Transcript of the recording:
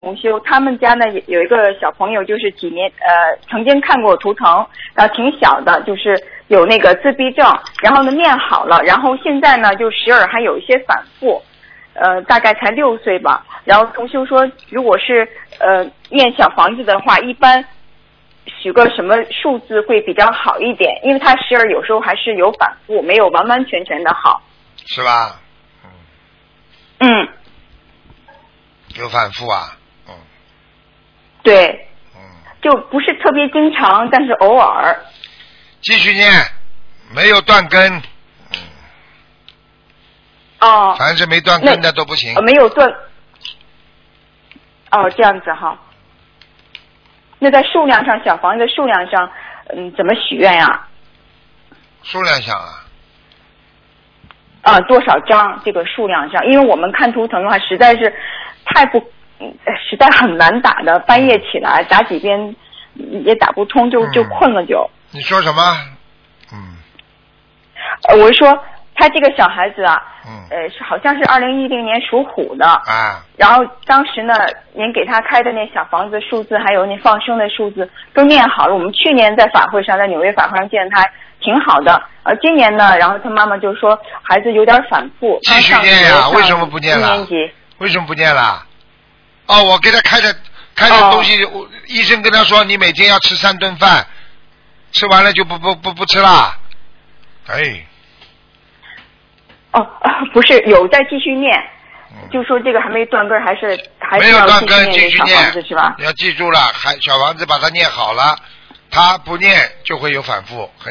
同修，他们家呢有一个小朋友，就是曾经看过图腾，然后挺小的，就是有那个自闭症，然后呢念好了，然后现在呢就时而还有一些反复，大概才6岁吧。然后同修说，如果是念小房子的话，一般许个什么数字会比较好一点，因为他时而有时候还是有反复，没有完完全全的好。 是吧？ 嗯。 有反复啊？ 对。就不是特别经常，但是偶尔。 继续念，没有断根。 哦。 凡是没断根的都不行。 没有断。哦，这样子哈。那在数量上，小房子的数量上，怎么许愿呀？ 数量上啊？ 多少张这个数量上？因为我们看图腾的话，实在是实在很难打的，半夜起来打几遍也打不通，就困了就。 你说什么？ 我是说他这个小孩子啊，好像是2010年属虎的啊。然后当时呢，您给他开的那小房子数字，还有那放生的数字都念好了。我们去年在法会上，在纽约法会上见他挺好的。今年呢，然后他妈妈就说孩子有点反复。 继续念呀？为什么不念了？ 1年级。 为什么不念了？我给他开的东西，医生跟他说，你每天要吃3顿饭，吃完了就不吃了。 不是，有在继续念，就说这个还没断根，还是没有断根， 继续念是吧？ 你要记住了，小房子把它念好了，他不念就会有反复。